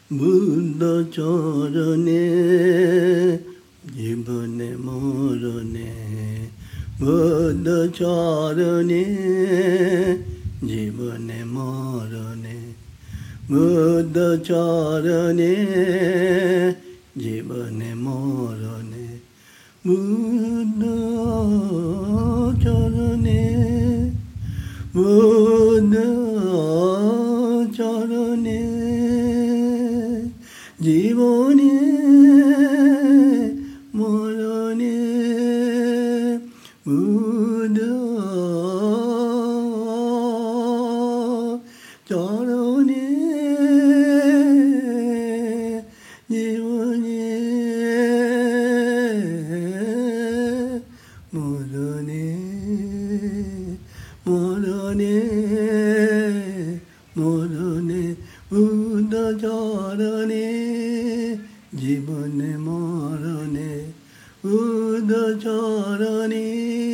বুদ্ধ চরণে জীবনে মরণে, বুদ্ধ চরণে জীবনে মরণে, বুদ্ধ চরণে জীবনে মরণে, বুদ্ধ চরণে, বুদ্ধ চরণে জীবনে মরণে, বুদ্ধ চরণে জীবনে মরণে, মরণে, মরণে, বুদ্ধ চরণে জীবনে মরণে, বুদ্ধ চরণে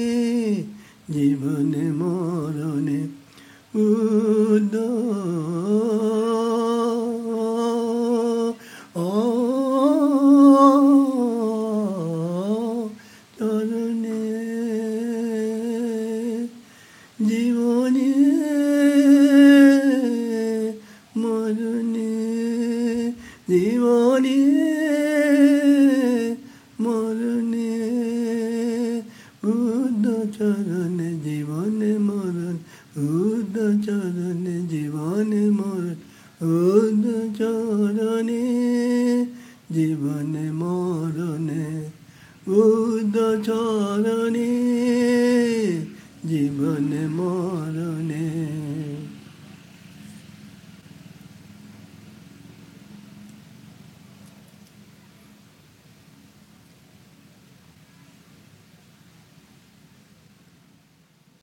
জীবনে মরণে, বুদ্ধ চরণে জীবনে মরণে, জীবনে মরণে, বুদ্ধ চরণে জীবনে মরণ, বুদ্ধ চরণে জীবনে মরণ, বুদ্ধ চরণে জীবনে মরণে, বুদ্ধ চরণে